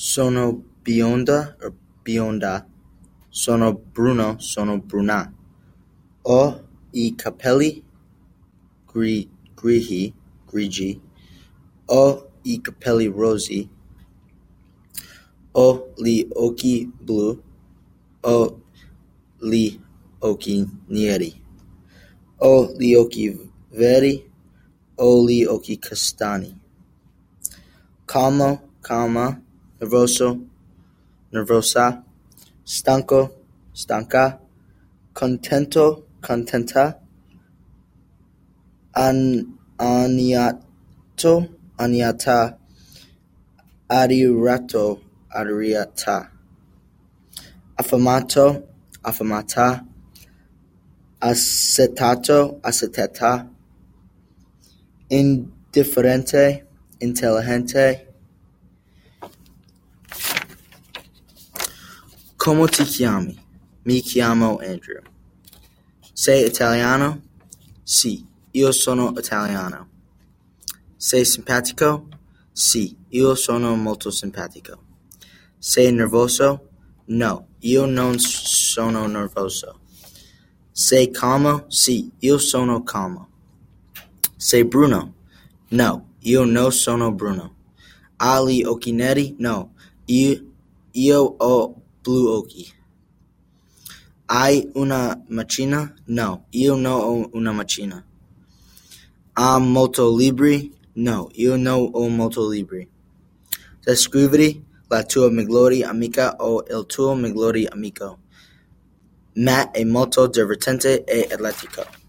Sono bionda or bionda. Sono bruno, sono bruna. Ho I capelli grigi. Ho I capelli rossi. Ho gli occhi blu. Ho gli occhi neri. Ho gli occhi veri. Ho gli occhi castani. Calmo, calma. Nervoso, nervosa. Stanco, stanca. Contento, contenta. Agnato, agniata. Adirato, adiriata. Affamato, affamata. Acetato, acetata. Indifferente, intelligente. Come ti chiami? Mi chiamo Andrew. Sei italiano? Sì, io sono italiano. Sei simpatico? Sì, io sono molto simpatico. Sei nervoso? No, io non sono nervoso. Sei calmo? Sì, io sono calmo. Sei bruno? No, io non sono bruno. Hai gli occhi neri? No, io ho blu occhi. Hai una macchina? No, io non ho una macchina. Ha molto libri? No, io non ho molto libri. Descriviti la tua migliore amica o il tuo migliore amico. Matt è molto divertente e atletico.